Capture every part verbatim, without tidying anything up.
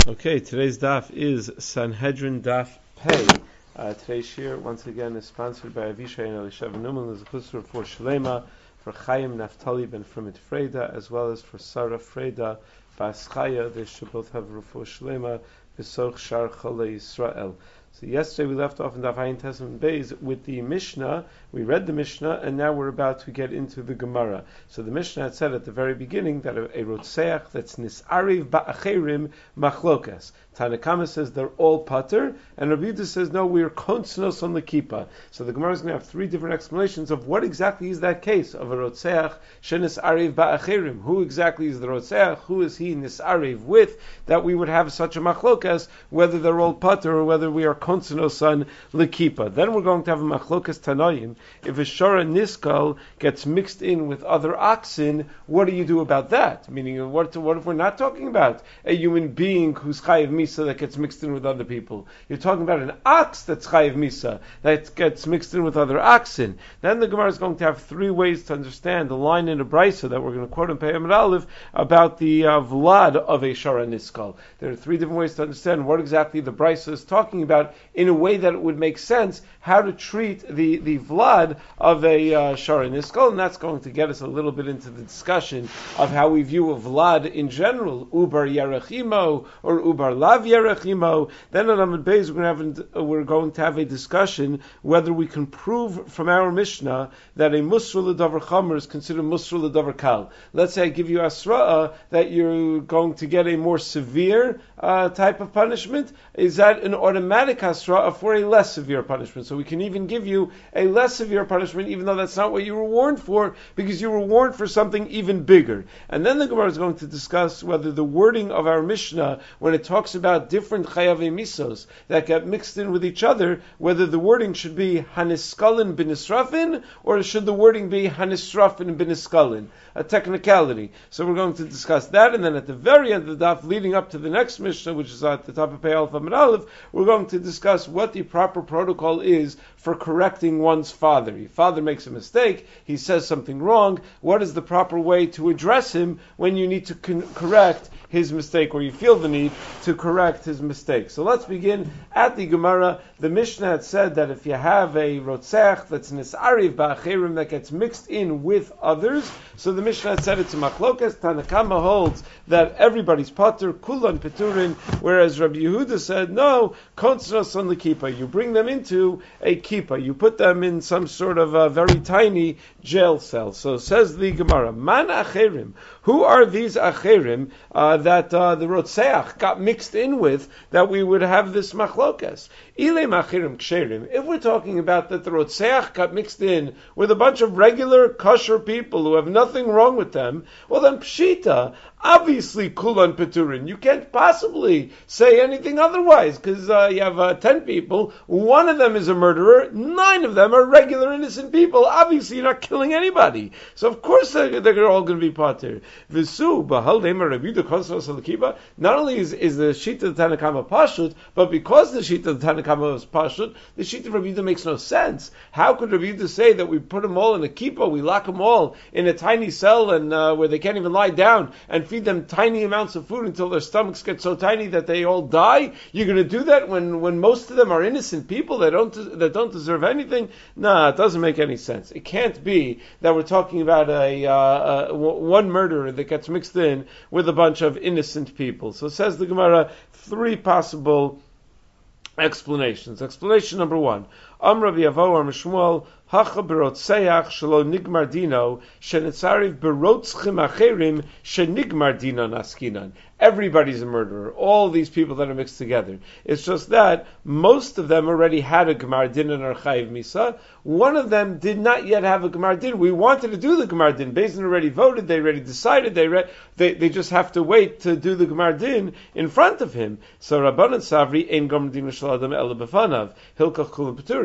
Okay, today's daf is Sanhedrin Daf Pei. Uh, today's shir, once again, is sponsored by Avishai and Elishav Numan. There's a chusra for Shlema, for Chaim Naftali ben Frumit Freda, as well as for Sarah Freda Bas Chaya. They should both have Rufo Shlema, V'soch Shar Chalei Yisrael. So yesterday we left off in Daf Hayin Tesman Beis with the Mishnah. We read the Mishnah, and now we're about to get into the Gemara. So the Mishnah had said at the very beginning that a, a Rotseach that's Nis'ariv Ba'acherim Machlokas. Tanakama says they're all pater, and Rabbi Yehuda says no, we're kontznos on the kippah. So the Gemara is going to have three different explanations of what exactly is that case of a Rotseach shenis'ariv ba'acherim. Who exactly is the Rotseach? Who is he nis'ariv with? That we would have such a machlokas, whether they're all pater or whether we are kontznos on the kippah. Then we're going to have a machlokas tanoim. If a shara niskal gets mixed in with other oxen, what do you do about that? Meaning, what, what if we're not talking about a human being who's chayiv misa that gets mixed in with other people? You're talking about an ox that's chayiv misa that gets mixed in with other oxen. Then the Gemara is going to have three ways to understand the line in the Brisa that we're going to quote in Peyam Aleph about the uh, vlad of a shara niskal. There are three different ways to understand what exactly the Brisa is talking about in a way that it would make sense how to treat the, the vlad of a uh, shara niskal, and that's going to get us a little bit into the discussion of how we view a vlad in general, ubar yerachimo or ubar lav yerachimo. Then on Amud Beis we're going to have we're going to have a discussion whether we can prove from our Mishnah that a musra l'davar chamer is considered musra l'davar kal. Let's say I give you asra'ah that you're going to get a more severe uh, type of punishment. Is that an automatic asra'ah for a less severe punishment? So we can even give you a less severe punishment, even though that's not what you were warned for, because you were warned for something even bigger. And then the Gemara is going to discuss whether the wording of our Mishnah, when it talks about different chayavei misos that get mixed in with each other, whether the wording should be haniskalin binisrafin, or should the wording be hanisrafin biniskalin, a technicality. So we're going to discuss that, and then at the very end of the daf, leading up to the next Mishnah, which is at the top of Pei Alpha Amud Aleph, we're going to discuss what the proper protocol is for correcting one's father. Your father makes a mistake, he says something wrong, what is the proper way to address him when you need to con- correct his mistake, or you feel the need to correct his mistake? So let's begin at the Gemara. The Mishnah had said that if you have a rotzeach that's nis'ariv ba'acherim that gets mixed in with others, so the Mishnah had said it's a machlokas. Tanakama holds that everybody's pater, kulan peturin, whereas Rabbi Yehuda said, no, kontznos on the kippah. You bring them into a kippah. You put them in some sort of a very tiny jail cell. So says the Gemara, man acherim, who are these acherim uh, that uh, the rotzeach got mixed in with, that we would have this machlokas? Ile machirim ksherim. If we're talking about that the rotzeach got mixed in with a bunch of regular kosher people who have nothing wrong with them, well then pshita, obviously kulan peturin. You can't possibly say anything otherwise, because uh, you have uh, ten people, one of them is a murderer, nine of them are regular innocent people. Obviously you're not killing anybody. So of course they're, they're all going to be pater. Visu, bahal demer Rabbi Yehuda kontznos al kippah. Not only is, is the sheet of the Tanakama pashut, but because the sheet of the Tanakama was pashut, the sheet of Rabbi Yehuda makes no sense. How could Rabbi Yehuda say that we put them all in a kippah, we lock them all in a tiny cell and uh, where they can't even lie down, and feed them tiny amounts of food until their stomachs get so tiny that they all die? You're going to do that when, when most of them are innocent people that don't that don't deserve anything? Nah, it doesn't make any sense. It can't be that we're talking about a, uh, a one murderer that gets mixed in with a bunch of innocent people. So says the Gemara, three possible explanations. Explanation number one, Amr Yavo or Mishmuel Hacha berotzeach shelo nigmar dino shenitzariv berotzchim acherim shenigmar dino naskinan. Everybody's a murderer. All these people that are mixed together. It's just that most of them already had a gemar din and archayiv misa. One of them did not yet have a gemar din. We wanted to do the gemar din. Beis Din already voted. They already decided. They re- they they just have to wait to do the gemar din in front of him. So Rabbanan Savri ein gemar din shel adam ela befanav hilkach kulam peturin.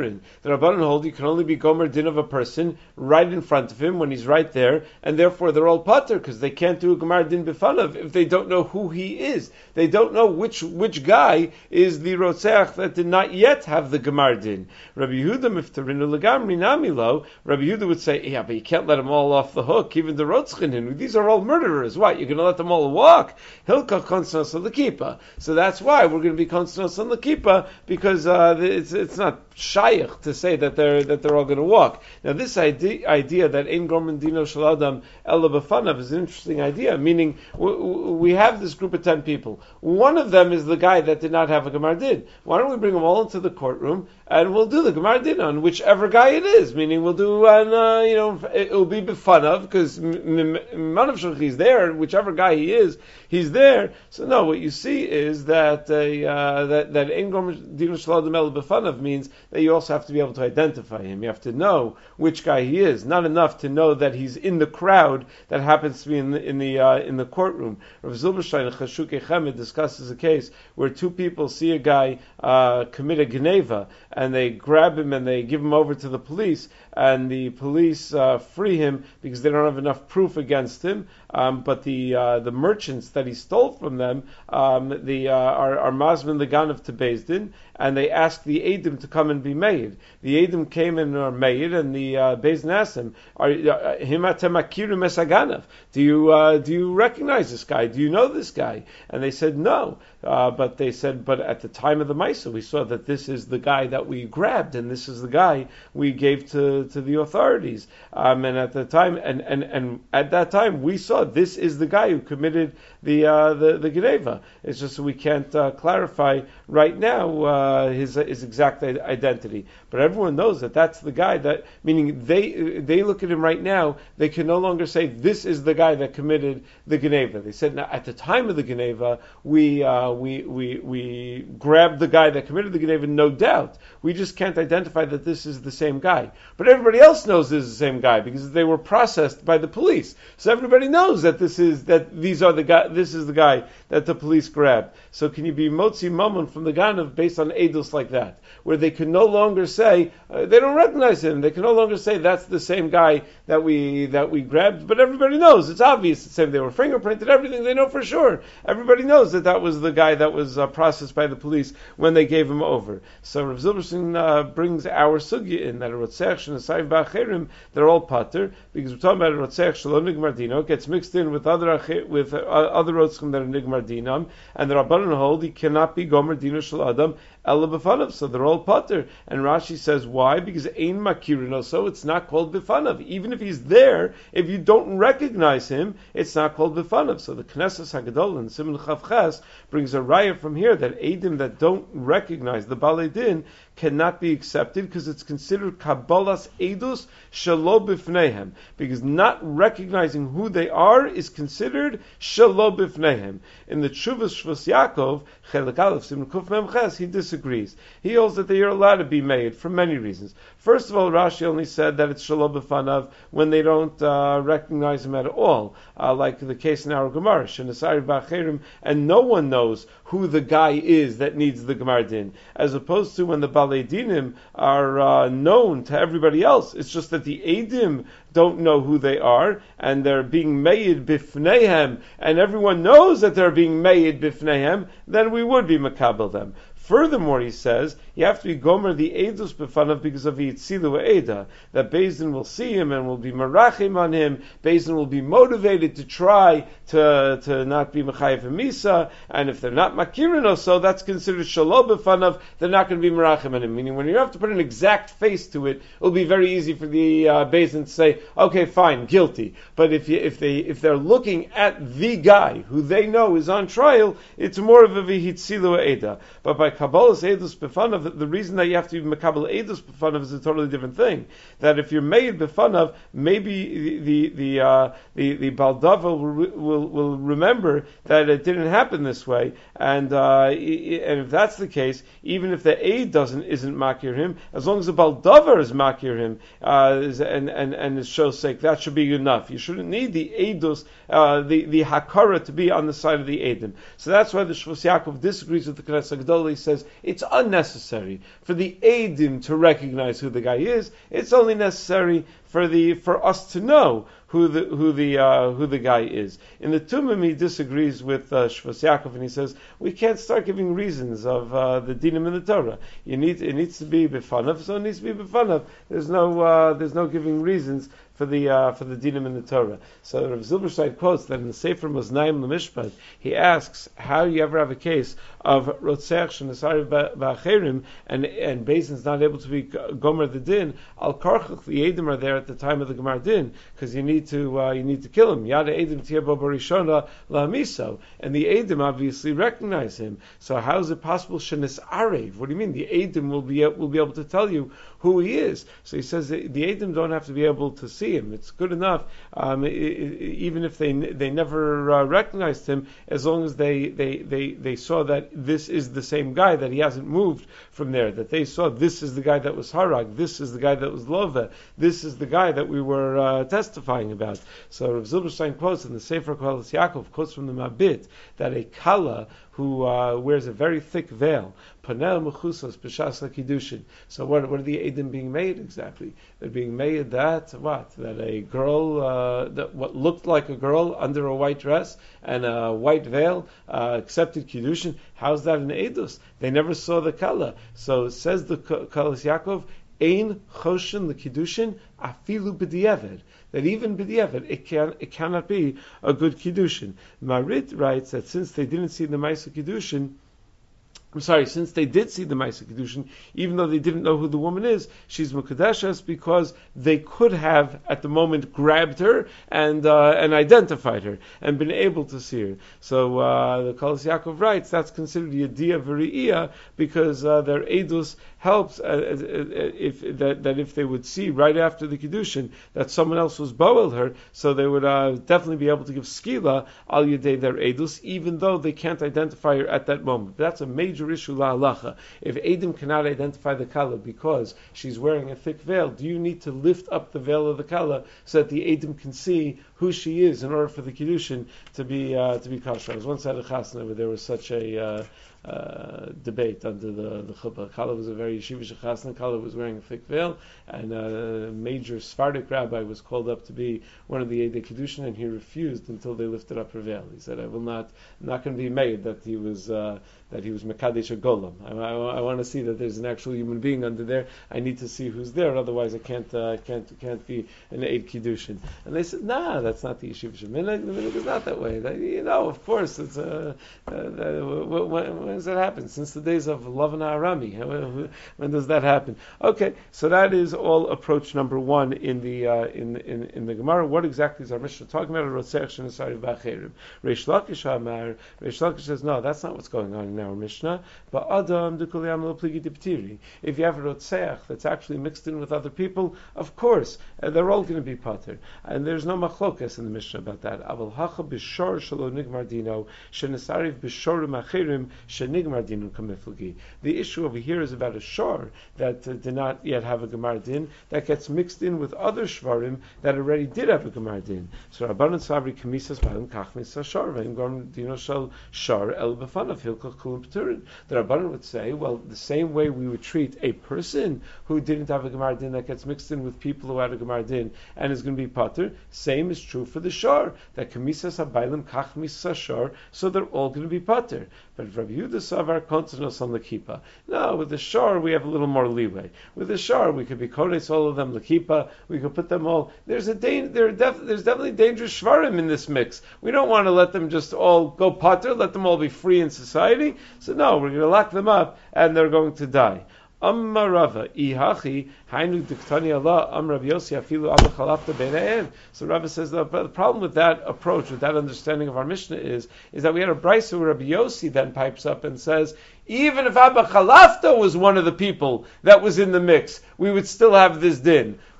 muttering. The Rabbanan hold you can only be gomer din of a person right in front of him when he's right there, and therefore they're all pater because they can't do a gemar din b'fanav if they don't know who he is. They don't know which which guy is the rotzeach that did not yet have the gemar din. Rabbi Yehuda miftarinu legamri namilo. Rabbi Yehuda would say, yeah, but you can't let them all off the hook, even the rotzchinin. These are all murderers. What, you're going to let them all walk? Hilka konstnos on the kippah. So that's why we're going to be konstnos on the kippah, because uh, it's it's not shaykh to say that they're that they're all going to walk. Now this idea, idea that ein gorman dino shel adam ela b'fanav is an interesting idea, meaning w- w- we have this group of ten people. One of them is the guy that did not have a gemar din. Why don't we bring them all into the courtroom and we'll do the gemar din on whichever guy it is, meaning we'll do on, uh, you know, it will be b'fanav, because manav shulch he's there, whichever guy he is, he's there. So no, what you see is that uh, uh, that that ein gorman dino shel adam ela b'fanav means that you also have to be able to identify him. You have to know which guy he is. Not enough to know that he's in the crowd that happens to be in the in the uh, in the courtroom. Rav Zilberstein Chashukei Chemed discusses a case where two people see a guy uh, commit a geneva, and they grab him and they give him over to the police, and the police uh, free him because they don't have enough proof against him. Um, but the uh, the merchants that he stole from them, um, the uh, are, are Mazmin the Ganav to Beis Din, and they ask the Eidim to come and be made. The Eidim came and are made, and the uh, Beis Din asked them, "Him atem makirim es haganav? Do you uh, do you recognize this guy? Do you know this guy?" And they said no. Uh, but they said, but at the time of the Maisa, we saw that this is the guy that we grabbed, and this is the guy we gave to, to the authorities. Um, and at the time, and, and, and at that time, we saw this is the guy who committed the uh, the, the Geneva. It's just we can't uh, clarify right now uh, his his exact identity. But everyone knows that that's the guy that, meaning they they look at him right now, they can no longer say this is the guy that committed the Geneva. They said now, at the time of the Geneva, we uh, we we we grabbed the guy that committed the Geneva, no doubt. We just can't identify that this is the same guy. But everybody else knows this is the same guy because they were processed by the police. So everybody knows that this is that these are the guy. This is the guy that the police grabbed. So can you be motzi mammon from the Ganav based on edus like that, where they can no longer say uh, they don't recognize him? They can no longer say that's the same guy that we that we grabbed. But everybody knows it's obvious. It's the same. They were fingerprinted. Everything they know for sure. Everybody knows that that was the guy that was uh, processed by the police when they gave him over. So Rav Zilberstein uh, brings our sugya in that a rotzech and a saif ba'acherim, they're all pater, because we're talking about a rotzech shalom nigmar dino, it gets mixed in with other with uh, other rotzchim that are nigmar dinam, and the Rabbanan hold he cannot be gomer dino shel adam ela b'fanav, so they're all pater. And Rashi says why? Because ein makirino, so it's not called b'fanav. Even if he's there, if you don't recognize him, it's not called b'fanav. So the Knesset Hagadol and Siman Chavches brings a raya from here that Eidim that don't recognize the Balei Din cannot be accepted because it's considered Kabbalas Eidus Shelo Bifnehem, because not recognizing who they are is considered Shelo Bifnehem. In the Tshuvas Shvus Yaakov, Chelek Aleph Siman Kuf Mem Ches, he disagrees. He holds that they are allowed to be made for many reasons. First of all, Rashi only said that it's Shelo Bifanav when they don't uh, recognize him at all, uh, like the case in our Gemara, Shenasari Ba'acherim, and no one knows who the guy is that needs the Gemar Din, as opposed to when the Balei Dinim are uh, known to everybody else. It's just that the Eidim don't know who they are, and they're being made bifneihem, and everyone knows that they're being made bifneihem, then we would be makabel them. Furthermore, he says, you have to be gomer the edus befanav because of Yitzilu Eda, that Beis Din will see him and will be marachim on him. Beis Din will be motivated to try to to not be mechayev misa, and if they're not makirin or so, that's considered shalom befanav. They're not going to be marachim on him. Meaning, when you have to put an exact face to it, it'll be very easy for the uh, Beis Din to say, okay, fine, guilty. But if you, if they if they're looking at the guy who they know is on trial, it's more of a v'hitzilu Eda. But by Kabbalas Eidus B'fanav, the reason that you have to be Makabal Eidus B'fanav is a totally different thing. That if you're made B'fanav, maybe the the uh, the, the Baldava will, will will remember that it didn't happen this way, and uh, and if that's the case, even if the Eid doesn't isn't makir him, as long as the Baldava is makir him, uh, and and and is show's sake, that should be enough. You shouldn't need the Eidos, uh, the, the Hakara to be on the side of the Eidim. So that's why the Shvus Yaakov disagrees with the Knesset Gedolah. He says it's unnecessary for the Eidim to recognize who the guy is. It's only necessary for the for us to know who the who the uh, who the guy is. In the Tumim, he disagrees with uh, Shvus Yaakov, and he says we can't start giving reasons of uh, the dinim in the Torah. You need it needs to be b'fanav, so it needs to be b'fanav. There's no uh, there's no giving reasons for the uh, for the dinim in the Torah. So Rav Zilberstein quotes that in the Sefer Maznaim L'Mishpat, he asks, how do you ever have a case of Rotzeach Shenasari Ba'acherim and and Basin's not able to be Gomer the Din? Al Karchach, the Eidim are there at the time of the Gemar Din, because you need to uh, you need to kill him. Yada Eidim Tiyabo Barishona La'amiso, and the Eidim obviously recognize him. So how is it possible Shenis Arev? What do you mean? The Eidim will be will be able to tell you who he is. So he says the, the Eidim don't have to be able to see him. It's good enough, um, it, it, even if they they never uh, recognized him, as long as they, they, they, they saw that this is the same guy, that he hasn't moved from there, that they saw this is the guy that was Harag, this is the guy that was Lova, this is the guy that we were uh, testifying about. So Rav Zilberstein quotes in the Sefer Koheles Yaakov, quotes from the Mabit, that a Kala who uh, wears a very thick veil, panel mechusas b'shas l'kiddushin. So what, what are the Eidim being made exactly? They're being made that, what? That a girl, uh, that what looked like a girl under a white dress and a white veil, uh, accepted kiddushin. How's that an Eidus? They never saw the Kala. So says the Koheles Yaakov, Ein choshen l'kiddushin afilu b'diavad. That even b'diavad, it can it cannot be a good kiddushin. Marit writes that since they didn't see the Ma'aseh kiddushin, I'm sorry, since they did see the Ma'aseh Kiddushin, even though they didn't know who the woman is, she's Mukadeshes because they could have, at the moment, grabbed her and uh, and identified her and been able to see her. So uh, the Koheles Yaakov writes that's considered Yediyah V'Re'iyah because uh, their Eidus helps uh, if that, that if they would see right after the Kiddushin that someone else was Boel her, so they would uh, definitely be able to give Skila al Yedei their Eidus, even though they can't identify her at that moment. But that's a major issue la halacha. If Eidim cannot identify the Kala because she's wearing a thick veil, do you need to lift up the veil of the Kala so that the Eidim can see who she is in order for the Kiddushin to be uh, to be kosher? I was once at a chasna where there was such a uh, uh, debate under the the chuppah. Kala was a very yeshivish chasna. Kala was wearing a thick veil, and a major Sephardic rabbi was called up to be one of the Eidei Kiddushin, and he refused until they lifted up her veil. He said, "I will not, I'm not going to be made that he was uh, that he was mekadesh a golem. I, I, I want to see that there's an actual human being under there. I need to see who's there. Otherwise, I can't uh, can't can't be an Eid Kiddushin." And they said, "Nah, that's not the yeshivish minhag. The minhag is not that way. That, you know, of course, it's uh, uh, when, when does that happen? Since the days of Lavan Arami. When, when does that happen? Okay, so that is all approach number one in the uh, in, in in the Gemara. What exactly is our Mishnah talking about? Reish Lakish Amar. Reish Lakish says, no, that's not what's going on in our Mishnah. But Adam Dukuliam Lo Pligi Diptiri. If you have a Rotzeach that's actually mixed in with other people, of course uh, they're all going to be pater, and there's no machlokas in the Mishnah about that. Aval Hacha B'Shor Shelo Nigmar Dino Shenesariv B'Shor Machirim Shenigmar Dino Kamiflagi. The issue over here is about a shor that uh, did not yet have a Gemar Din that gets mixed in with other shvarim that already did have a Gemar Din. So Rabbanan Savri Kamisas Balim Kachmis Shor V'Im Gom Dino Shel Shor El B'Fanav Hilkach Kulim P'Turin. The Rabbanan would say, well, the same way we would treat a person who didn't have a Gemar Din that gets mixed in with people who had a Gemar Din and is going to be pater, same is true for the shor, that Kamisas Habaylim Kachmis Shor, so they're all going to be pater. But Rabbi Yehuda Savar Kontanos on the Kippah. No, with the shor we have a little more leeway. With the shor we could be kodes all of them Lakipa. We could put them all. There's a da- there def- there's definitely dangerous shvarim in this mix. We don't want to let them just all go pater. Let them all be free in society. So no, we're going to lock them up and they're going to die. Amma Rava, Ihachi, Hainu Diktani Allah, Am Rav Yossi, Afilu Abba Chalafta Bene'en. So Rava says the, the problem with that approach, with that understanding of our Mishnah is, is that we had a brisa where Rabbi Yossi then pipes up and says, even if Abba Chalafta was one of the people that was in the mix, we would still have this din.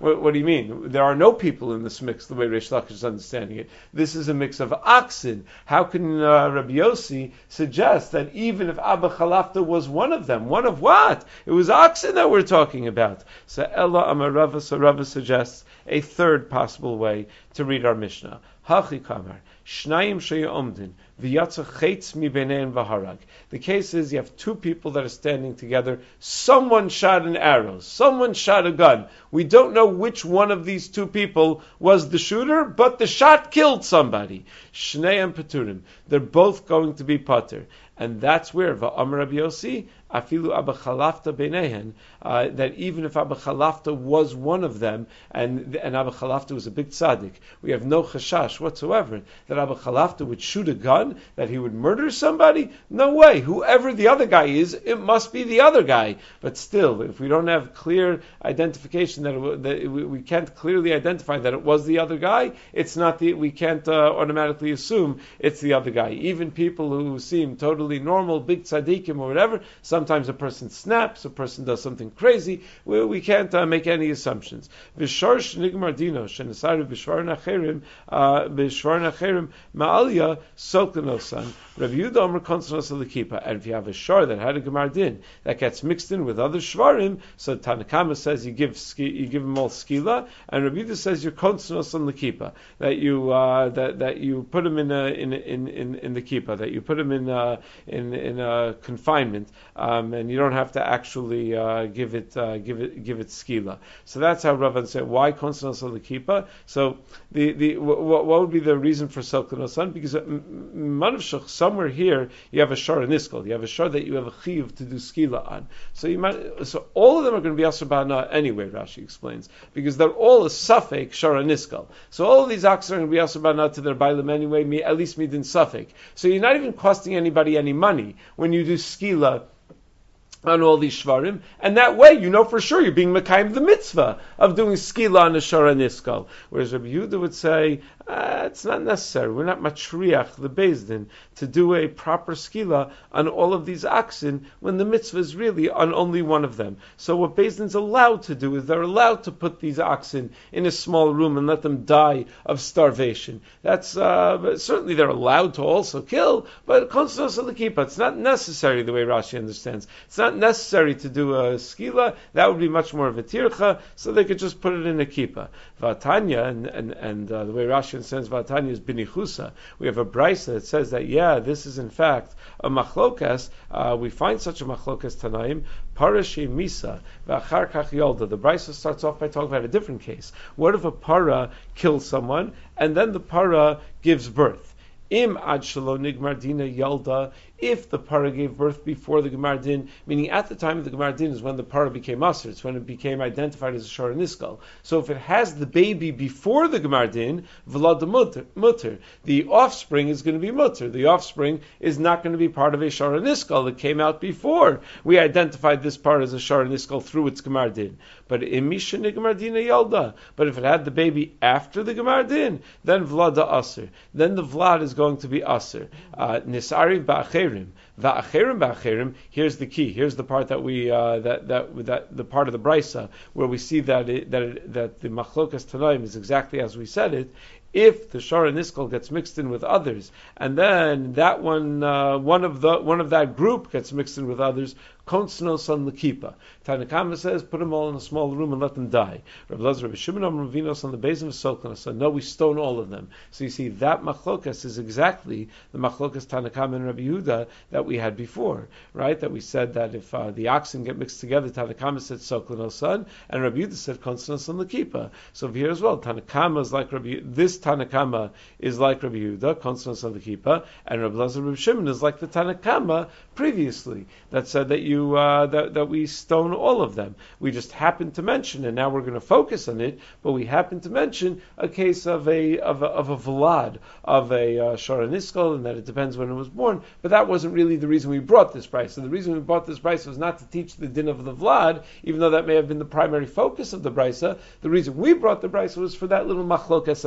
What, what do you mean? There are no people in this mix, the way Reish Lakish is understanding it. This is a mix of oxen. How can uh, Rabbi Yossi suggest that even if Abba Chalafta was one of them, one of what? It was oxen that we're talking about. So Ella Amar Rava, so Rava suggests a third possible way to read our Mishnah. Hachi Kamar, Shnayim Shaya Omdin, V'yatza Chetz Mi Beinein V'harag. The case is you have two people that are standing together. Someone shot an arrow. Someone shot a gun. We don't know which one of these two people was the shooter, but the shot killed somebody. Shnayim Peturim. They're both going to be pater. And that's where Va'amar Rabbi Yossi, Afilu Abba Chalafta Beinehen, uh, that even if Abba Chalafta was one of them, and and Abba Chalafta was a big tzaddik, we have no chashash whatsoever that Abba Chalafta would shoot a gun, that he would murder somebody. No way. Whoever the other guy is, it must be the other guy. But still, if we don't have clear identification that, it, that we, we can't clearly identify that it was the other guy, it's not the. We can't uh, automatically assume it's the other guy. Even people who seem totally normal, big tzaddikim or whatever, sometimes a person snaps, a person does something crazy. We, we can't uh, make any assumptions. V'shar shnigmar dino shenesaru b'shvar nacherim b'shvar nacherim ma'alya sokanosan. Rabbi Yehuda Omer konsonos l'kipa. And if you have a shar that had a gemar din that gets mixed in with other shvarim, so Tanakama says you give you give them all skila, and Rabbi Yehuda says you're konsonos l'kipa, that you uh, that that you put them in a, in in in in the kippah, that you put them in uh, in in a confinement, um, and you don't have to actually uh, give it uh, give it give it skila. So that's how Ravan said. Why konsonos l'kipa? So the the what, what would be the reason for selkanosan? Because manavshach, somewhere here you have a shar and niskal. You have a shar that you have a chiyuv to do skila on. So you might so all of them are going to be asur ba'ana anyway. Rashi explains, because they're all a suffix shar and niskal. So all of these oxen are going to be asur ba'ana to their bailim anyway. Me at least midin suffix. So you're not even costing anybody any money when you do skila on all these shvarim, and that way you know for sure you're being mekayim the mitzvah of doing skila on the shara niskal. Whereas Rabbi Yehuda would say, uh, it's not necessary. We're not matriach the Beis Din to do a proper skila on all of these oxen when the mitzvah is really on only one of them. So what Beis Din's allowed to do is they're allowed to put these oxen in a small room and let them die of starvation. That's uh, certainly they're allowed to also kill, but konsonos l'kipa, it's not necessary the way Rashi understands. It's not necessary to do a skila. That would be much more of a tircha, so they could just put it in a kippah. Vatanya, and and, and uh, the way Rashi understands Vatanya is binichusa. We have a brisa that says that, yeah, this is in fact a machlokas. Uh, we find such a machlokas tanaim, parashi misa, v'achar kach yolda. The brisa starts off by talking about a different case. What if a para kills someone, and then the para gives birth? Im ad shelo nigmar dina yalda. If the para gave birth before the Gemar Din, meaning at the time of the Gemar Din is when the para became Asr, it's when it became identified as a Shara Niskal. So if it has the baby before the Gemar Din, Vlad the mutter, the offspring is going to be mutter. The offspring is not going to be part of a Shara Niskal that came out before we identified this part as a Shara Niskal through its Gemar Din. But imisha Gemar Din yalda. But if it had the baby after the Gemar Din, then Vlad the Asr. Then the Vlad is going to be Asr. Uh, Nisari ba'acher. Va'acherim ba'acherim. Here's the key. Here's the part that we uh, that that that the part of the brisa where we see that it, that it, that the machlokas tanaim is exactly as we said it. If the shara niskal gets mixed in with others, and then that one uh, one of the one of that group gets mixed in with others, konsonos on l'kipa. Tanakama says, put them all in a small room and let them die. Rabbi Lazar, Rabbi Shimon, Rabbi Vinos on the basin of Solkanos. So no, we stone all of them. So you see, that machlokas is exactly the machlokas Tanakama and Rabbi Yehuda that we had before, right? That we said that if uh, the oxen get mixed together, Tanakama said Solkanos son, and Rabbi Yehuda said konsonos on l'kipa. So here as well, Tanakama is like Rabbi this Tanakama is like Rabbi Yehuda, konsonos on l'kipa, and Rabbi Lazar, Rabbi Shimon is like the Tanakama previously that said that you uh, that that we stone all of them. We just happened to mention, and now we're going to focus on it. But we happened to mention a case of a of a, of a vlad of a uh, shara niskal, and that it depends when it was born. But that wasn't really the reason we brought this price. So the reason we brought this price was not to teach the din of the vlad, even though that may have been the primary focus of the brisa. The reason we brought the brisa was for that little machlokas at the end.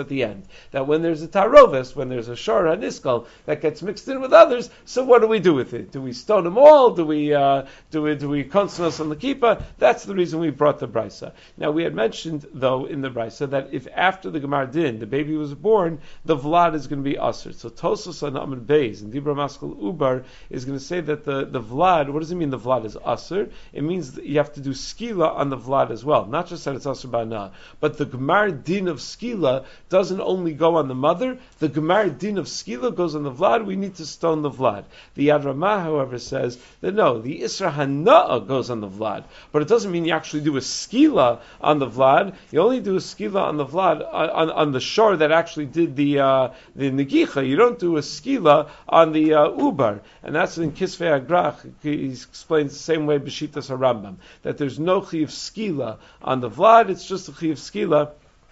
that when there's a tarovis, when there's a shara niskal that gets mixed in with others, so what do we do with it? Do we stone them all? Do we uh, do we do we konsonos on the kippah? That's the reason we brought the brisa. Now we had mentioned though in the brisa that if after the Gemar Din the baby was born, the vlad is going to be usher. So Tosos on Amud Beis and Dibra Maskal Ubar is going to say that the, the vlad, what does it mean the vlad is usher? It means that you have to do skila on the vlad as well. Not just that it's usher bana, but the Gemar Din of skila doesn't only go on the mother, the Gemar Din of skila goes on the vlad, we need to stone the vlad. The Yad Ramah, however, says that no, the Isra Hana'ah goes on the vlad, but it doesn't mean you actually do a skila on the vlad, you only do a skila on the vlad, on, on, on the shore that actually did the uh, the negicha. You don't do a skila on the uh, ubar, and that's in Kisvei Agrach. He explains the same way B'shitas HaRambam, that there's no chiyuv skila on the vlad, it's just a chiyuv skila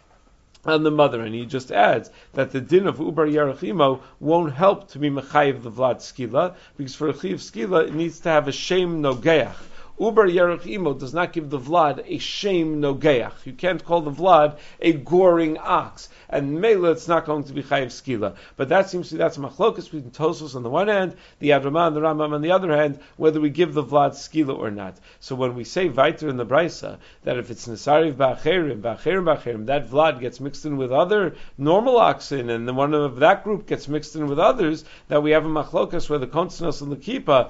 on the mother, and he just adds that the din of ubar yerachimo won't help to be mechayiv the vlad skila, because for a chiyuv skila it needs to have a shem nogeach. Uber Yerech Imo does not give the Vlad a shame nogeach. You can't call the Vlad a goring ox. And Mela, it's not going to be Chayiv Skila. But that seems to be, that's a machlokas between Tosos on the one hand, the Yad Ramah and the Rambam on the other hand, whether we give the Vlad Skila or not. So when we say Vaiter in the Brisa, that if it's Nesariv Ba'acherim, Ba'acherim, Ba'acherim, that Vlad gets mixed in with other normal oxen, and then one of that group gets mixed in with others, that we have a machlokas where the Konsonos and the Kippah,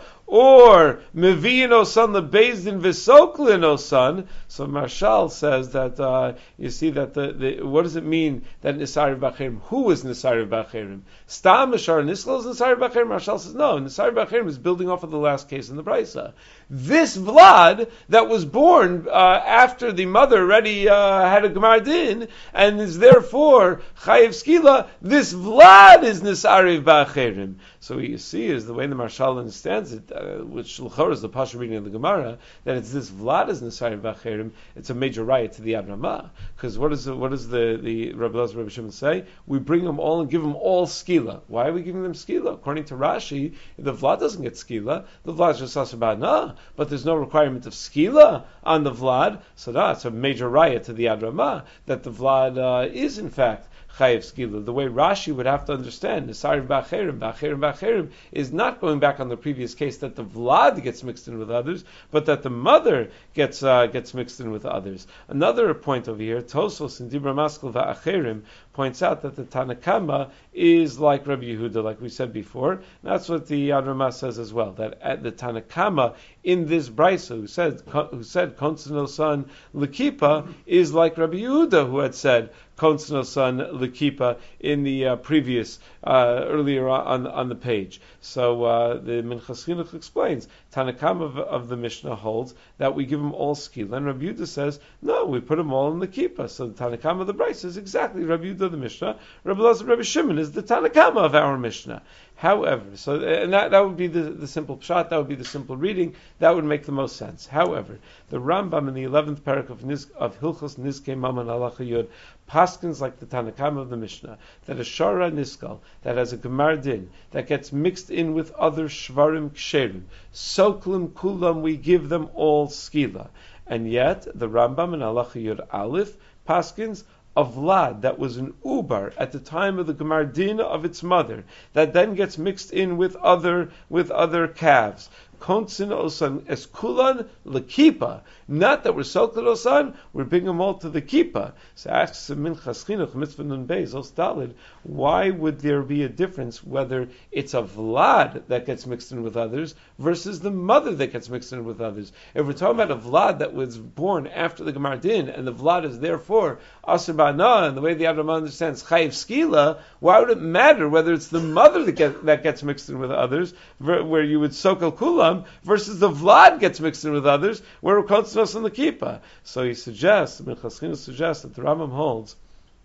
or Mevi'in son the Beis Din V'soklin son. So Marshal says that uh, you see that the, the what does it mean that Nisari B'acherim? Who is Nisari B'acherim? Stam Mishar Niskal is Nisari B'acherim? Marshal says no. Nisari B'acherim is building off of the last case in the Brisa. This Vlad that was born uh, after the mother already uh, had a Gemar Din and is therefore Chayiv Skila, this Vlad is Nisari B'acherim. So what you see is the way the Marshal understands it, uh, which L'chor is the Pasha reading of the Gemara, that it's this Vlad is Nisari B'acherim. It's a major riot to the Yad Ramah. Because what is the, what does the, the Rabbi Elazar Rabbi Shimon say? We bring them all and give them all skila. Why are we giving them skila? According to Rashi, the Vlad doesn't get skila. The Vlad is just asabana, but there's no requirement of skila on the Vlad. So that's a major riot to the Yad Ramah, that the Vlad uh, is in fact Chayiv Skila. The way Rashi would have to understand Nisari B'acherim, B'acherim, B'acherim is not going back on the previous case that the Vlad gets mixed in with others, but that the mother gets uh, gets mixed in with others. Another point over here, Tosos in Dibra Maskal V'acherim points out that the Tanakama is like Rabbi Yehuda, like we said before. And that's what the Yad Ramah says as well, that at the Tanakama in this Brisa, who said who said Konsonos son L'kipa, is like Rabbi Yehuda, who had said Konsonos son L'kipa in the uh, previous uh, earlier on on the page. So uh, the Minchas Chinuch explains Tanakama of, of the Mishnah holds that we give them all skila, and Rabbi Yehuda says no, we put them all in the kippah. So the Tanakama of the Brisa is exactly Rabbi Yehuda the Mishnah. Rabbi Elazar Rabbi Shimon is the Tanakama of our Mishnah. However, so and that, that would be the, the simple pshat, that would be the simple reading, that would make the most sense. However, the Rambam in the eleventh parak of, Niz, of Hilchos Nizkei Mammon Halacha Yud paskins like the Tanakama of the Mishnah, that a Shara Niskal, that has a Gemar Din, that gets mixed in with other Shvarim Ksherim, Soklim Kulam, we give them all skila. And yet, the Rambam in Halacha Yud Aleph paskins a Vlad that was an ubar at the time of the Gemar Din of its mother, that then gets mixed in with other with other calves. Konsin osan eskulan lekipa. Not that we're sokled osan, we're bringing them all to the kippah. So asks the Minchas Chinuch Mitzvah Nun Beis Dalid, why would there be a difference whether it's a Vlad that gets mixed in with others versus the mother that gets mixed in with others? If we're talking about a Vlad that was born after the Gemar Din, and the Vlad is therefore Asr Ba'ana, and the way the Yad Ramah understands Chayiv Skila, why would it matter whether it's the mother that, get, that gets mixed in with others, where you would Sokal Kulam, versus the Vlad gets mixed in with others, where it comes to us in the Kippah. So he suggests, Minchas Chinuch suggests that the Rambam holds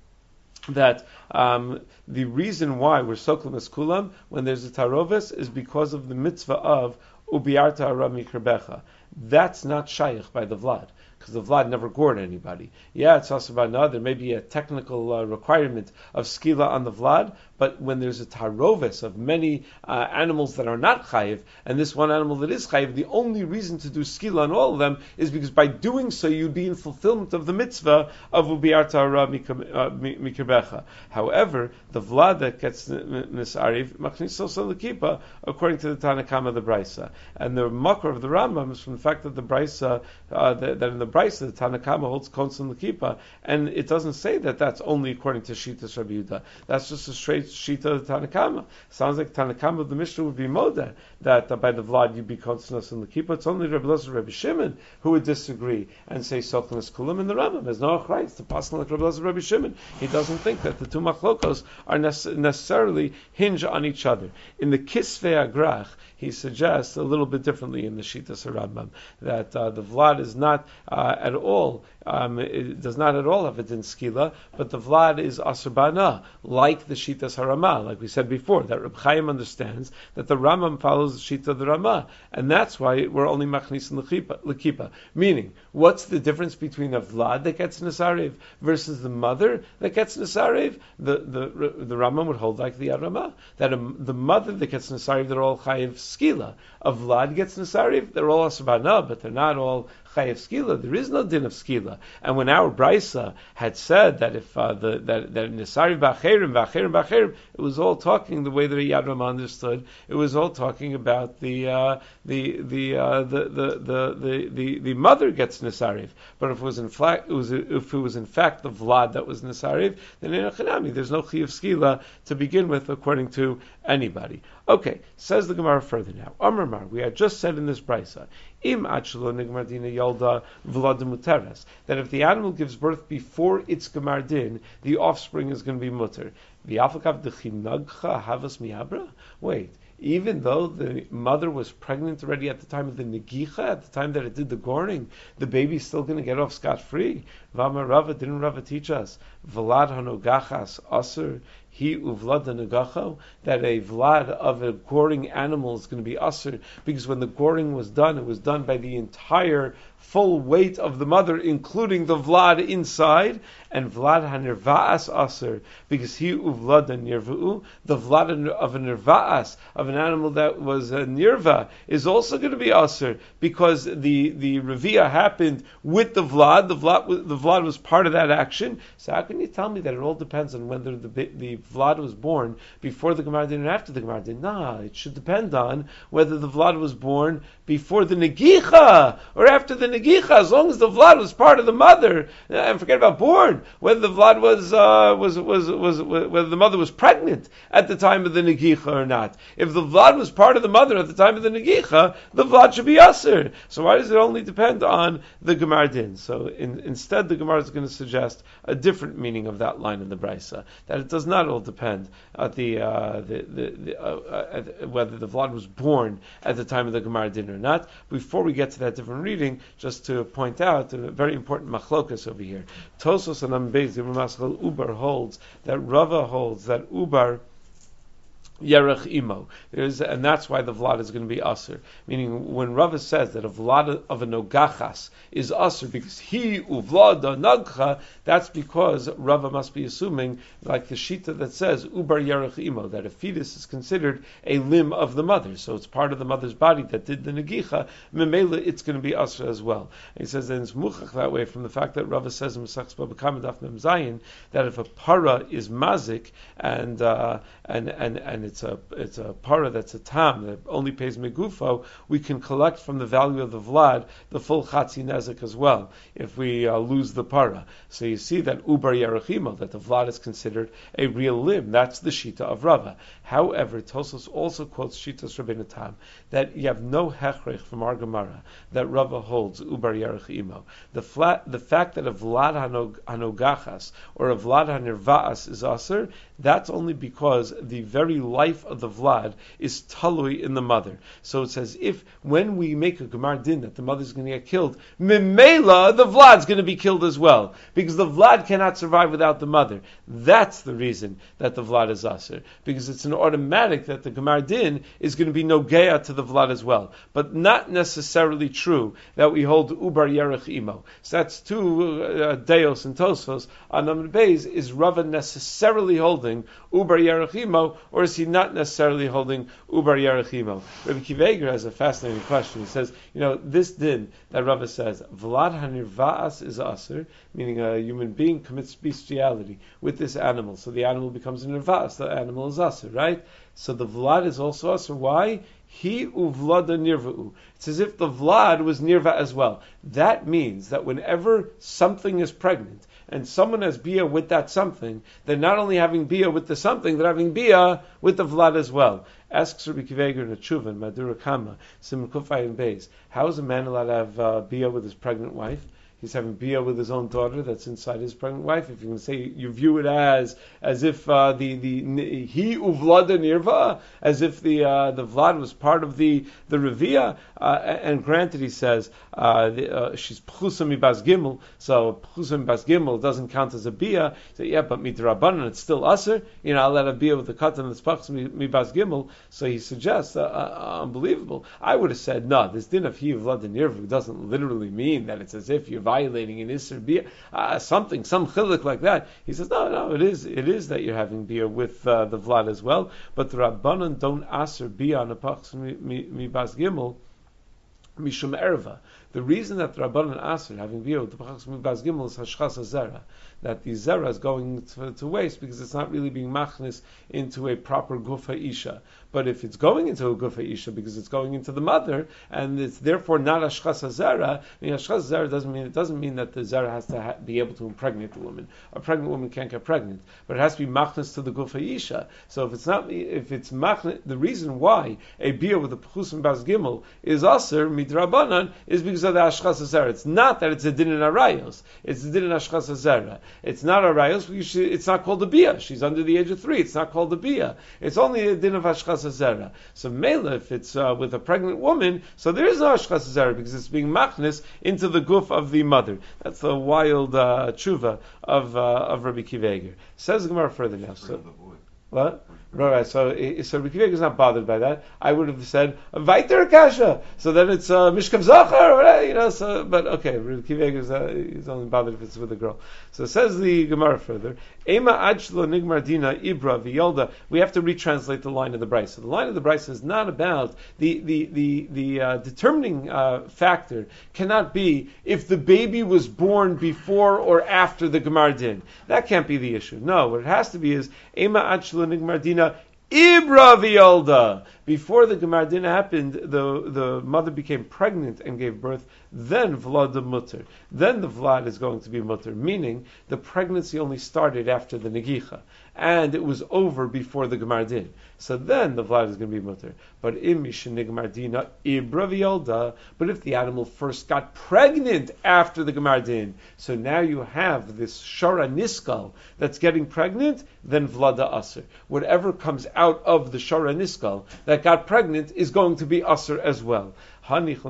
that um, the reason why we're Soklim as Kulam when there's a Tarovis is because of the mitzvah of Ubiarta Ara Mikrabecha. That's not Shaykh by the Vlad. because the Vlad never gored anybody. Yeah, it's also bana. There may be a technical uh, requirement of skila on the Vlad, but when there's a tarovis of many uh, animals that are not chayiv, and this one animal that is chayiv, the only reason to do skila on all of them is because by doing so you'd be in fulfillment of the mitzvah of ubiarta mikirbecha. However, the Vlad that gets nisariv machnisos l'kipa, according to the Tanakama, the Brisa, and the makor of the Rambam is from the fact that the Brisa, uh, that, that in the Brisa the Tanakama holds konson l'kipa, and it doesn't say that that's only according to Shitas Rabbi Yehuda. That's just a straight Shita of the Tanakama. Sounds like Tanakama of the Mishnah would be moda that uh, by the Vlad you'd be konsonos in the kippah. It's only Rabbi Elazar, Rabbi Shimon who would disagree and say sochnas kulam in the Rambam. There's no achrayis to pass like Rabbi Elazar, Rabbi Shimon. He doesn't think that the two machlokos are nece- necessarily hinge on each other. In the Kisvei Agrach, he suggests a little bit differently in the Shitas Rambam that uh, the Vlad is not uh, at all, um, it does not at all have a din skila, but the Vlad is asur bana, like the Shitas Harama, like we said before, that Reb Chaim understands that the Rambam follows the Shita of the Rama, and that's why we're only machnis in l'kipa. Meaning, what's the difference between a Vlad that gets Nesarev versus the mother that gets Nesarev? The the the Rambam would hold like the Rama, that a, the mother that gets Nesarev, they're all chayiv skila. A Vlad gets Nesarev, they're all asur bana, but they're not all chayiv skila. There is no din of skila. And when our Brisa had said that if uh, the that that Nesarev b'acherim b'acherim b'acherim, it was all talking the way that Yad Rama understood. It was all talking about the uh, the the, uh, the, the the the the the mother gets Nesarev. But if it was in fact it was if it was in fact the Vlad that was Nesarev, then in Achanami there's no chayiv skila to begin with, according to anybody. Okay, says the Gemara further now. Amar Mar, we had just said in this brisa, im achlo nigmardina yolda vlad muteres, that if the animal gives birth before its gemardin, the offspring is going to be mutter. V'afakav dechinagcha havas miabra. Wait. Even though the mother was pregnant already at the time of the negicha, at the time that it did the goring, the baby's still going to get off scot-free. Vama Rava, didn't Rava teach us? Vlad hanogachas asur, he uvlad hanagacho, that a vlad of a goring animal is going to be asur, because when the goring was done, it was done by the entire full weight of the mother, including the vlad inside, and vlad hanirvaas asur, because he uvlad nirva'u, the vlad of a nirvaas, of an animal that was a nirva, is also going to be asur, because the the revia happened with the vlad, the vlad, the vlad was part of that action. So how can you tell me that it all depends on whether the the vlad was born before the gemardin and after the gemardin? Nah, it should depend on whether the vlad was born before the negicha or after the negicha, as long as the vlad was part of the mother. And forget about born, whether the vlad was uh, was, was was was whether the mother was pregnant at the time of the negicha or not. If the vlad was part of the mother at the time of the negicha, the vlad should be asur. So why does it only depend on the gemardin? So in, instead, the Gemara is going to suggest a different meaning of that line in the brisa, that it does not all depend at the, uh, the, the, the uh, at whether the vlad was born at the time of the gemardin or not. Before we get to that different reading, just to point out a very important machlokas over here. Tosos and Ambez Ubar holds that Rava holds that Ubar Yerech imo. There's, and that's why the vlad is going to be asur. Meaning, when Rava says that a vlad of a nogachas is asur because he uvlada nagcha, that's because Rava must be assuming, like the shita that says ubar yerech imo, that a fetus is considered a limb of the mother, so it's part of the mother's body that did the negicha. Memela, it's going to be asur as well. And he says that it's muchach that way from the fact that Rava says in Masechus Baba Kama Daf Mem Zayin that if a para is mazik and uh, and and and it's a it's a para that's a tam that only pays megufo, we can collect from the value of the vlad the full chatzi nezek as well if we uh, lose the para. So you see that ubar yerachimo, that the vlad is considered a real limb. That's the shita of Rava. However, Tosos also quotes shitas Rabbeinu Tam that you have no hechrech from our Gemara that Rava holds ubar yerachimo. The flat the fact that a vlad hanog, hanogachas or a vlad hanirvaas is aser, that's only because the very life of the Vlad is talui in the mother. So it says if when we make a Gemar Din that the mother's going to get killed, Mimela, the Vlad's going to be killed as well, because the Vlad cannot survive without the mother. That's the reason that the Vlad is Aser, because it's an automatic that the Gemar Din is going to be Nogea to the Vlad as well, but not necessarily true that we hold Ubar Yerech Imo. So that's two uh, Deos and Tosfos on Amud Beis. Is Rava necessarily holding Ubar Yerech Imo, or is he not necessarily holding Ubar Yerech Imo? Rabbi Kiveger has a fascinating question. He says, you know, this din that Rava says, Vlad Hanirvaas is Aser, meaning a human being commits bestiality with this animal, so the animal becomes a Nirvaas, the animal is Aser, right? So the Vlad is also Aser. Why? He uvlada nirva'u. It's as if the Vlad was nirva as well. That means that whenever something is pregnant and someone has bia with that something, they're not only having bia with the something, they're having bia with the Vlad as well. Asks Rabbi Kiveger in a tshuva, Madura Kama, Sim Kufay and Beis, how is a man allowed to have uh, bia with his pregnant wife? He's having bia with his own daughter that's inside his pregnant wife. If you can say you view it as as if uh, the the he uvlada nirva, as if the uh, the Vlad was part of the the revia. Uh, and granted, he says uh, the, uh, she's pchusa mibas gimel, so pchusa mibas gimel doesn't count as a bia. So yeah, but midrabanan it's still aser. You know, I'll let a bia with the katan that's pchusa mibas gimel. So he suggests uh, uh, unbelievable. I would have said no. This din of he uvlada nirva doesn't literally mean that it's as if you're violating an Isser Bia, uh, something, some chiluk like that. He says, no, no, it is it is that you're having Bia with uh, the Vlad as well, but the Rabbanan don't aser Bia on a Pachs mi Bas Gimel, Mishum Erva. The reason that the Rabbanan aser having Bia with the Pachs mi Bas Gimel is Hashchas Zera, that the Zera is going to, to waste because it's not really being machnis into a proper Gufa Isha. But if it's going into a Gufa Isha because it's going into the mother, and it's therefore not Ashchas Zera, I mean, Ashchas Zera doesn't mean, it doesn't mean that the Zera has to ha- be able to impregnate the woman. A pregnant woman can't get pregnant, but it has to be machnis to the Gufa Isha. So if it's not, if it's machnis, the reason why a Bia with a Pchusim Bas Gimel is Aser, Midrabanan, is because of the Ashchas Zera. It's not that it's a din in Arayos, it's a din in Ashchas Zera. It's not Arayos, it's not called a Bia. She's under the age of three, it's not called a Bia. It's only a din of Ashchas Zera. So Mela, if it's uh, with a pregnant woman, so there is no Ashchas Zera because it's being machnis into the guf of the mother. That's the wild uh, tshuva of uh, of Rabbi Kiveger. Says the Gemara further now. So, what? Right, right. So, so Rabbi Kiveger is not bothered by that. I would have said Vaiter Kasha. So then it's uh, Mishkav Zachar, right? You know. So, but okay, Rabbi Kiveger is uh, he's only bothered if it's with a girl. So says the Gemara further. Ema Achlo Nigmar Dina Ibra V'Yolda. We have to retranslate the line of the Brisa. So the line of the Brisa is not about the the the the uh, determining uh, factor. Cannot be if the baby was born before or after the Gemar Din. That can't be the issue. No, what it has to be is Ema Achlo Nigmar Dina Ibra V'Yolda. Before the Gemar Din happened, the, the mother became pregnant and gave birth, then Vlad the mutter. Then the Vlad is going to be mutter, meaning the pregnancy only started after the Negicha, and it was over before the Gemar Din. So then the Vlad is going to be mutter. But im Mishnigmar Dina Ibra V'Yolda, but if the animal first got pregnant after the Gemar Din, so now you have this Shara Niskal that's getting pregnant, then Vlada Aser. Whatever comes out of the Shara Niskal that got pregnant is going to be Aser as well. Says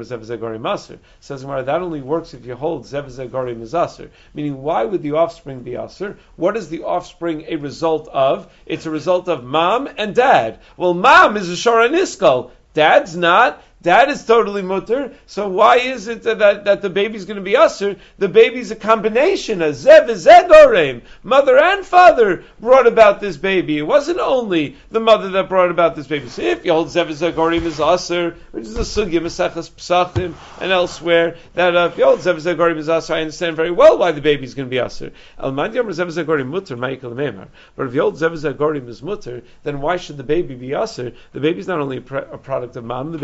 Gemara, that only works if you hold Zev Zegarim is Aser. Meaning, why would the offspring be Aser? What is the offspring a result of? It's a result of mom and dad. Well, mom is a Shara Niskal. Dad's not. Dad is totally mutter. So why is it that, that, that the baby's going to be usher? The baby's a combination, a zev zegorem. Mother and father brought about this baby. It wasn't only the mother that brought about this baby. So if you hold zev zegorem as usher, which is the sugya Mesechus Psachim and elsewhere, that uh, if you hold zev zegorem as usher, I understand very well why the baby's going to be usher. Al mandiyam zev zegorem mutter ma'ikal meimar. But if you hold zev zegorem as mutter, then why should the baby be usher? The baby's not only a, pro- a product of mom. The baby's a product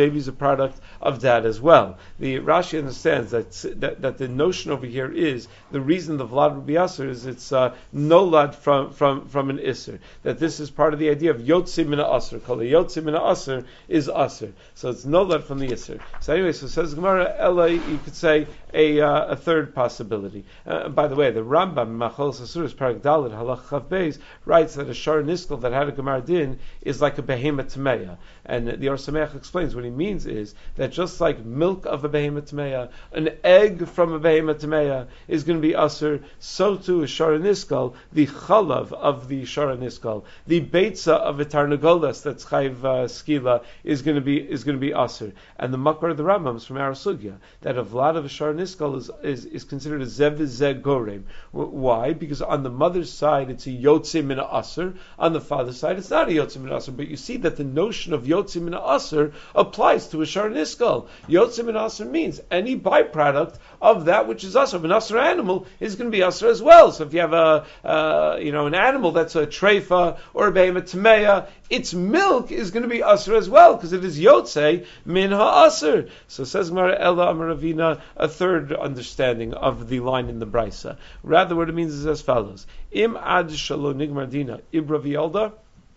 byproduct of that as well. The Rashi understands that that, that the notion over here is the reason the vlad would be aser is it's uh, nolad from from from an iser. That this is part of the idea of yotzi mina aser. Called a yotzi mina aser is aser. So it's nolad from the iser. So anyway, so says Gemara, Ella, you could say a uh, a third possibility. Uh, by the way, the Rambam Machol Sasuras Parak Daled Halach Chav Beis writes that a shar niskel that had a gemar din is like a behemoth tmeya, and the Or Sameach explains what he means is that just like milk of a behemoth tmeya, an egg from a behemoth tmeya is going to be aser, so too is shar niskel, the chalav of the shar niskel, the beitza of a tarnagolas that's chayv uh, skila is going to be is going to be aser, and the makbar of the Rambam is from Arasugya that a vlad of a shar niskel is, is is considered a zev zeg gorem. Why? Because on the mother's side it's a yotze min aser, on the father's side it's not a yotze min aser. But you see that the notion of yotze min aser applies to a shar niskel. Yotze min aser means any byproduct of that which is aser. An aser animal is going to be aser as well. So if you have a uh, you know an animal that's a treifa or a behemoth tmeya, its milk is going to be aser as well because it is yotze min ha aser. So says Gemara Ella Amaravina, a third understanding of the line in the Brisa. Rather, what it means is as follows: Im ad shalo nigmar dina ibra v'yalda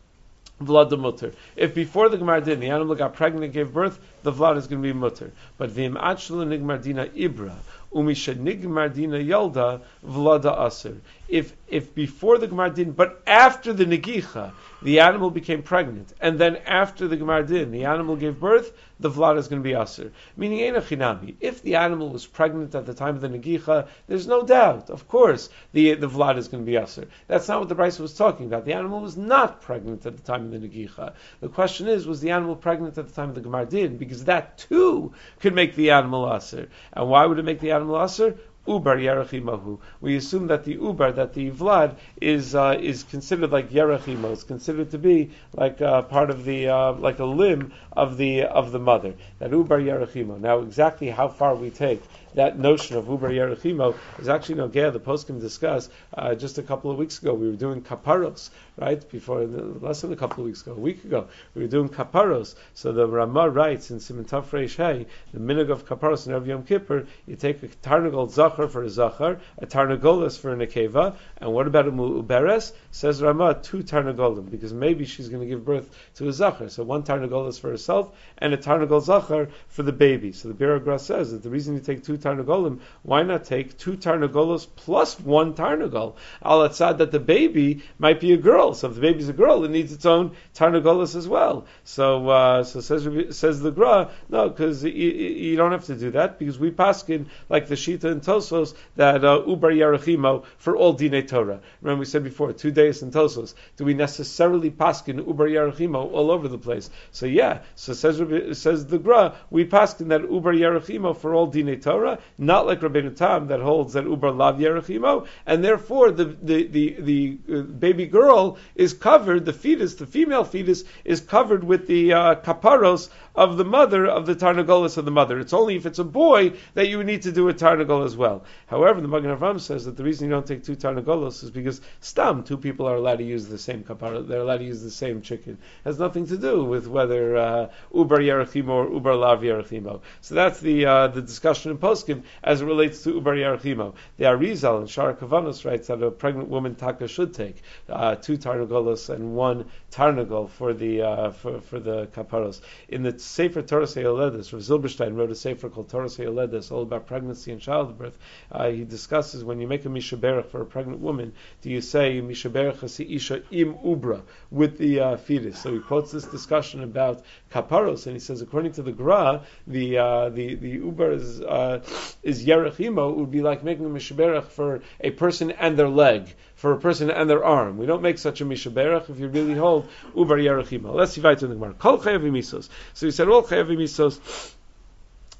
vlad the mutter. If before the gemar din the animal got pregnant and gave birth, the vlad is going to be mutter. But v'im ad shalo nigmar dina ibra umisha nigmar dina yalda vlada aser. If if before the gemar din, but after the negicha, the animal became pregnant, and then after the gemar din, the animal gave birth, the vlad is going to be aser. Meaning, ein chinami. If the animal was pregnant at the time of the negicha, there's no doubt, of course, the the vlad is going to be aser. That's not what the Brisa was talking about. The animal was not pregnant at the time of the negicha. The question is, was the animal pregnant at the time of the gemar din? Because that too could make the animal aser. And why would it make the animal aser? Ubar Yerachimahu. We assume that the Ubar, that the Vlad, is uh, is considered like Yerachimo. It's considered to be like uh, part of the uh, like a limb of the of the mother. That Ubar Yerachimo. Now, exactly how far we take that notion of Ubar Yerachimo is actually Nogea, the poskim discussed uh, just a couple of weeks ago. We were doing kaparos, right? Before, less than a couple of weeks ago, a week ago, we were doing kaparos. So the Ramah writes in Siman Tov Reish Hey, the minhag of kaparos in Erev Yom Kippur, you take a tarnagol zachar for a zachar, a tarnagolas for a nekeva, and what about a mu'uberes? Says Ramah, two tarnagolim, because maybe she's going to give birth to a zachar. So one tarnagolas for herself, and a tarnagol zachar for the baby. So the Bir Agra says that the reason you take two tarnagolim, why not take two tarnagolos plus one tarnagol? Al atzad that the baby might be a girl. So if the baby's a girl, it needs its own tarnagolos as well. So uh, so says says the Gra, no, because you, you don't have to do that, because we paskin like the Shita and Tosos that uh, Ubar Yerachimo for all Dinei Torah. Remember we said before, two days in Tosos. Do we necessarily paskin Ubar Yerachimo all over the place? So yeah, so says says the Gra, we paskin that Ubar Yerachimo for all Dinei Torah, not like Rabbeinu Tam that holds that Ubar Lav Yerachimo, and therefore the the the, the uh, baby girl is covered, the fetus, the female fetus, is covered with the uh, kaparos of the mother, of the tarnagolas of the mother. It's only if it's a boy that you would need to do a tarnagol as well. However, the Magen Avraham says that the reason you don't take two tarnagolos is because stam, two people are allowed to use the same kapara, they're allowed to use the same chicken. It has nothing to do with whether uh, Ubar Yerachimo or Ubar Lav Yerachimo. So that's the uh, the discussion in Poskim as it relates to Ubar Yerachimo. The Arizal and Shara Kavanos writes that a pregnant woman taka should take uh, two tarnagolos and one tarnagol for the uh, for for the kaparos. In the Sefer Torah Seyoledes, Rav Zilberstein wrote a sefer called Torah Seyoledes, all about pregnancy and childbirth. Uh, he discusses when you make a mishaberach for a pregnant woman, do you say mishaberach hasi isha im ubra with the uh, fetus? So he quotes this discussion about kaparos, and he says according to the Gra, the uh, the the uber is uh, is yerachimo. It would be like making a mishaberach for a person and their leg, for a person and their arm. We don't make such a mishaberach if you really hold uber yerachimo. Let's see right to the Gemara. Kol chayav misos. So he said all chayav misos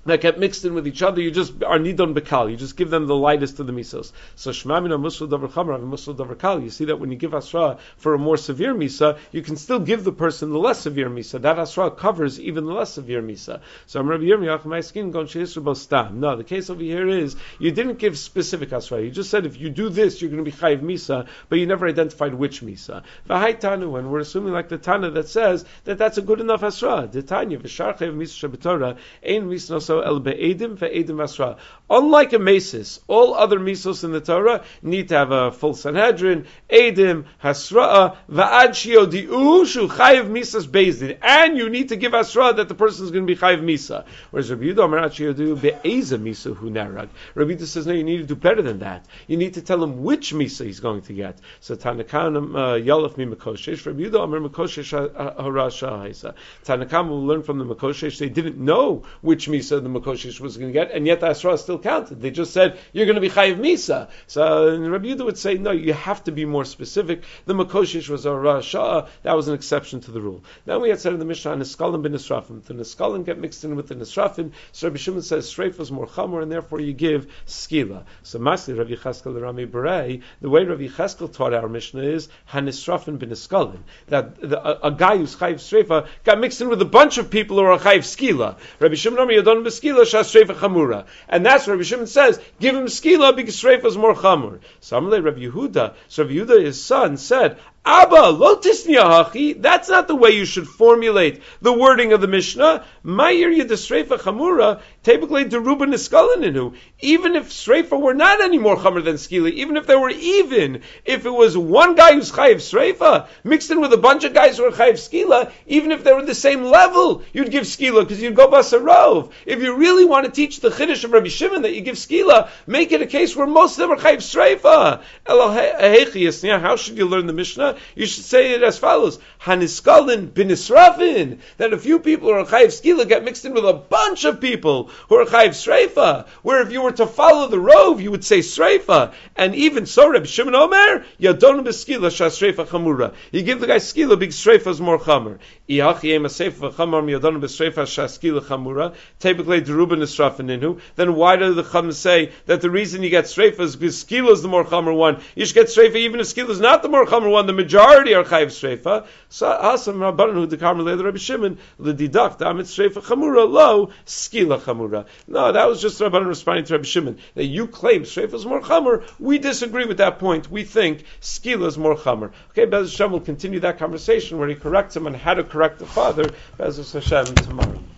that get mixed in with each other, you just are nidon bekal. You just give them the lightest of the misos. So shmamina musul davar chamar and musul davar kal. You see that when you give asra for a more severe misa, you can still give the person the less severe misa. That asra covers even the less severe misa. So I'm Rabbi Yirmiyah, my skin gon sheisru bostam. No, the case over here is you didn't give specific asra. You just said if you do this, you're going to be chayiv misa, but you never identified which misa. V'hai tanu, and we're assuming like the Tana that says that that's a good enough asra. The Tanya v'shar chayiv misa shabetorah ein misa el be'edim ve'edim asra. Unlike a mesis, all other misos in the Torah need to have a full Sanhedrin, edim, hasra, va'ad shiodi'u shu chayiv misas bezdin, and you need to give asra that the person is going to be chayiv misa. Whereas Rabbi Yehuda Amar shiodi'u be'eza misa hu narag. Rabbi Yehuda says no, you need to do better than that. You need to tell him which misa he's going to get. So Tanakam yalaf mi makoshesh. Rabbi Yehuda Amar makoshesh harasha haisa. Tanakam will learn from the makoshesh. They didn't know which misa the makoshesh was going to get, and yet the asra still counted. They just said you're going to be chayiv misa. So and Rabbi Yehuda would say no, you have to be more specific. The makoshesh was a rasha. That was an exception to the rule. Now we had said in the Mishnah, Niskalim bin Nisrafim. The Niskalim get mixed in with the Nisrafim. So Rabbi Shimon says Sreif was more chamor, and therefore you give skila. So Masli Rabbi Cheskel Rami Berei, the way Rabbi Cheskel taught our Mishnah is Hanisrafim bin Niskalim. That the, a, a guy who's chayiv Sreifa got mixed in with a bunch of people who are chayiv skila. Rabbi Shimon Rami Yadon b'skila shas Sreifa chamura. And that's what Rabbi Shimon says, give him skila because Sreifa is more chamur. So Amalei Rabbi Yehuda, so Rabbi Yehuda, his son, said, Abba, lo tisni hachi. That's not the way you should formulate the wording of the Mishnah. Ma'ir yedesreifa chamura, typically deruba niskalininu. Even if sreifa were not any more chamur than skila, even if they were even, if it was one guy who's chayiv sreifa mixed in with a bunch of guys who are chayiv skila, even if they were the same level, you'd give skila because you'd go basarov. If you really want to teach the chiddush of Rabbi Shimon that you give skila, make it a case where most of them are chayiv sreifa. How should you learn the Mishnah? You should say it as follows: Haniskalin bin Israfin. That a few people who are chayiv skila get mixed in with a bunch of people who are chayiv sreifa. Where if you were to follow the rove, you would say sreifa. And even so, Rabbi Shimon Omer, Yadon b'skila shas sreifa chamura. You give the guy skila because sreifa is more chamur. Iachi ema seifa chamur miyadon b'sreifa shas skila chamura. Typically, deruba nisrafin inhu. Then why do the chum say that the reason you get sreifa is because skila is the more chamur one? You should get sreifa even if skila is not the more chamur one. The majority are chayiv sreifa. So asam rabbanan hu dekarmel le'ed Rabbi Shimon l'didak damit sreifa chamura lo skila chamura. No, that was just rabbanan responding to Rabbi Shimon that you claim sreifa is more chamur. We disagree with that point. We think skila is more chamur. Okay, Bez Hashem will continue that conversation where he corrects him on how to correct the father. Bez Hashem tomorrow.